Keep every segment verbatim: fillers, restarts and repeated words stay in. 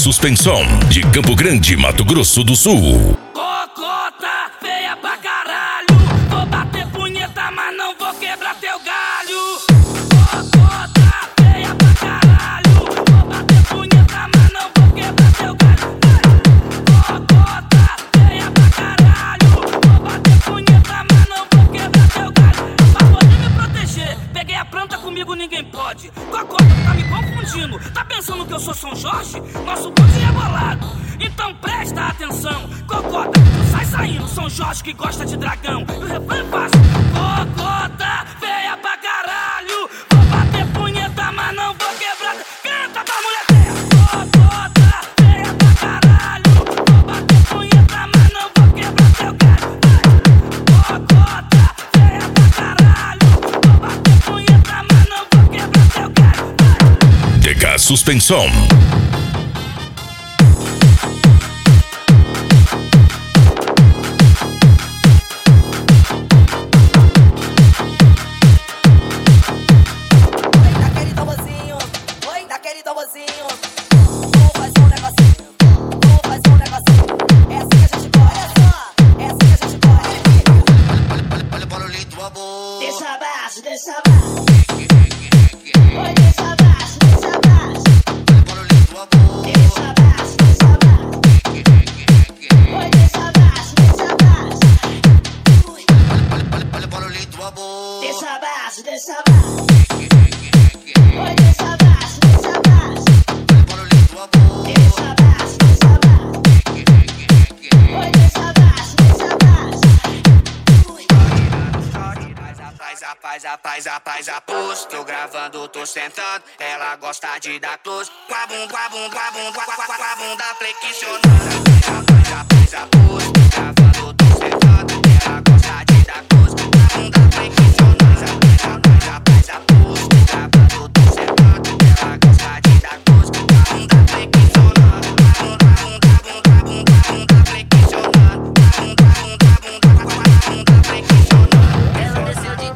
Suspensão, de Campo Grande, Mato Grosso do Sul. Cocota, feia pra caralho. Vou bater punheta, mas não vou quebrar teu galho. Cocota, feia pra caralho. Vou bater punheta, mas não vou quebrar teu galho. Cocota, feia pra caralho. Vou bater punheta, mas não vou quebrar teu galho. Pra poder me proteger, peguei a planta, comigo ninguém pode. Cocota, tá me confundindo. Tá pensando que eu sou São Jorge? Nosso bonde é bolado. Então presta atenção, Cocota, tu sai saindo, São Jorge que gosta de dragão. E o refrão é fácil, Cocota, feia pra caralho. Vou bater punheta, mas não vou quebrar. Canta pra mulher feia. Cocota, feia pra caralho. Vou bater punheta, mas não vou quebrar teu galho. Cocota, feia pra caralho. Vou bater punheta, mas não vou quebrar teu galho. D K Suspensão. Deixa abaixo, deixa abaixo. Oi, deixa abaixo, deixa abaixo. Deixa abaixo, deixa abaixo. Oi, deixa abaixo, deixa abaixo. Deixa abaixo, deixa abaixo. Oi, deixa abaixo, deixa abaixo. Deixa abaixo, deixa abaixo. Oi, deixa abaixo, deixa abaixo. Faz a paz, a paz, a paz, a pus. Tô gravando, tô sentando. Ela gosta de dar close. Guabum, guabum, guabum, guabum da flexionando. Faz a paz, a pus. Tô gravando, tô sentando. Ela gosta de dar close. Guabum da flexionando. Faz a paz, a pus. Tô gravando, tô sentando. Ela gosta de dar close. Guabum da flexionando. Guabum, guabum, guabum, guabum da flexionando. Guabum, guabum, guabum, guabum da flexionando. Ela desceu de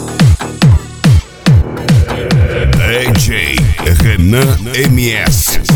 D J Renan M S.